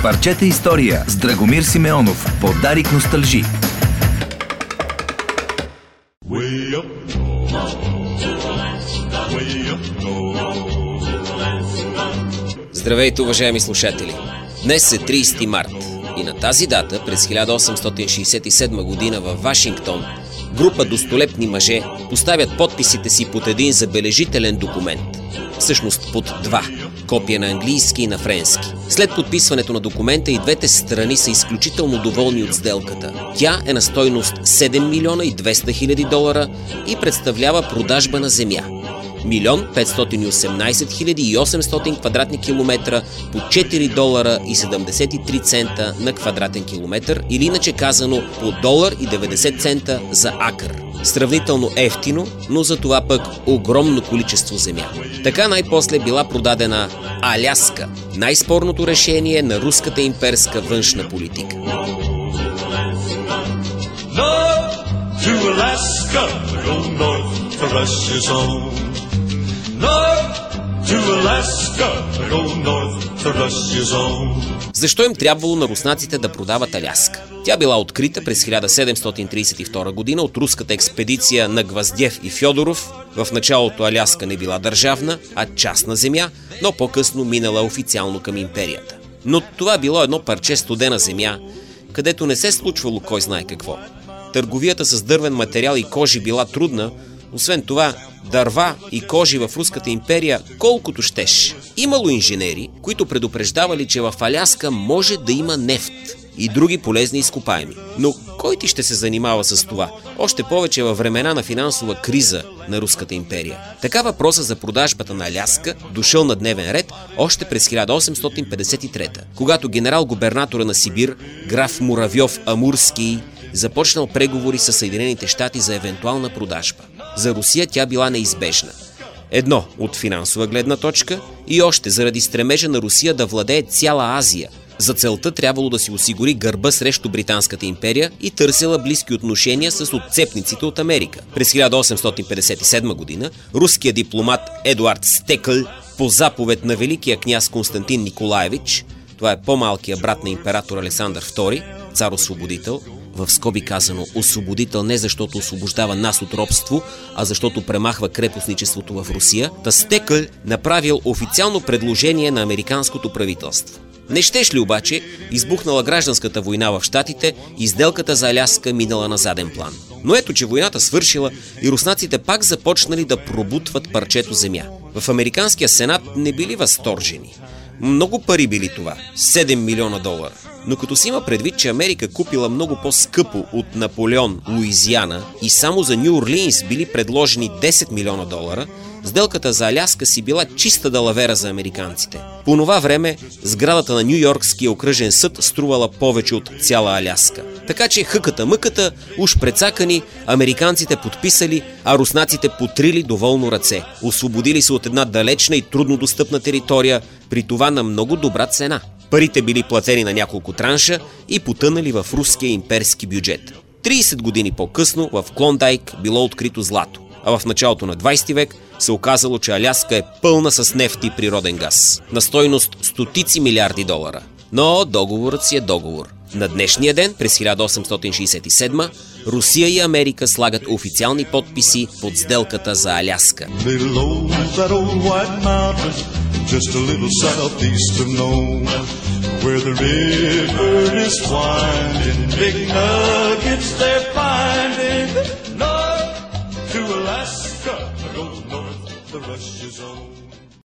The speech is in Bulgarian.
Парчета история с Драгомир Симеонов по Дарик Носталжи. Здравейте, уважаеми слушатели! Днес е 30 март и на тази дата през 1867 година във Вашингтон група достолепни мъже поставят подписите си под един забележителен документ. Всъщност под два. Копия на английски и на френски. След подписването на документа и двете страни са изключително доволни от сделката. Тя е на стойност 7 милиона и 200 хиляди долара и представлява продажба на земя. 1 518 800 квадратни километра по 4 долара и 73 цента на квадратен километър, или иначе казано по $1,90 за акър. Сравнително ефтино, но за това пък огромно количество земя. Така най-после била продадена Аляска, най-спорното решение на руската имперска външна политика. Защо им трябвало на руснаците да продават Аляска? Тя била открита през 1732 година от руската експедиция на Гвоздев и Фьодоров. В началото Аляска не била държавна, а частна земя, но по-късно минала официално към империята. Но това било едно парче студена земя, където не се случвало кой знае какво. Търговията с дървен материал и кожи била трудна. Освен това, дърва и кожи в Руската империя колкото щеш. Имало инженери, които предупреждавали, че в Аляска може да има нефт и други полезни изкопаеми. Но кой ти ще се занимава с това? Още повече във времена на финансова криза на Руската империя. Така въпросът за продажбата на Аляска дошъл на дневен ред още през 1853, когато генерал-губернатора на Сибир, граф Муравьов-Амурский, започнал преговори с Съединените щати за евентуална продажба. За Русия тя била неизбежна. Едно от финансова гледна точка и още заради стремежа на Русия да владее цяла Азия. За целта трябвало да си осигури гърба срещу Британската империя и търсила близки отношения с отцепниците от Америка. През 1857 година руският дипломат Едуард Стекъл по заповед на великия княз Константин Николаевич, това е по-малкият брат на император Александър II, цар-освободител, в скоби казано освободител не защото освобождава нас от робство, а защото премахва крепостничеството в Русия, Стекъл направил официално предложение на американското правителство. Не щеш ли обаче, избухнала гражданската война в щатите и сделката за Аляска минала на заден план. Но ето, че войната свършила и руснаците пак започнали да пробутват парчето земя. В американския сенат не били възторжени. Много пари били това – 7 милиона долара. Но като си има предвид, че Америка купила много по-скъпо от Наполеон Луизиана и само за Ню Орлиинс били предложени 10 милиона долара, сделката за Аляска си била чиста далавера за американците. По това време сградата на Ню-Йоркския окръжен съд струвала повече от цяла Аляска. Така че хъката-мъката, уж прецакани, американците подписали, а руснаците потрили доволно ръце. Освободили се от една далечна и труднодостъпна територия, при това на много добра цена. Парите били платени на няколко транша и потънали в руския имперски бюджет. 30 години по-късно в Клондайк било открито злато, а в началото на 20 век се оказало, че Аляска е пълна с нефт и природен газ, на стойност стотици милиарди долара. Но договорът си е договор. На днешния ден, през 1867, Русия и Америка слагат официални подписи под сделката за Аляска. Just a little southeast of Nome, where the river is winding, big nuggets they're finding. North to Alaska, go north, the rush is on.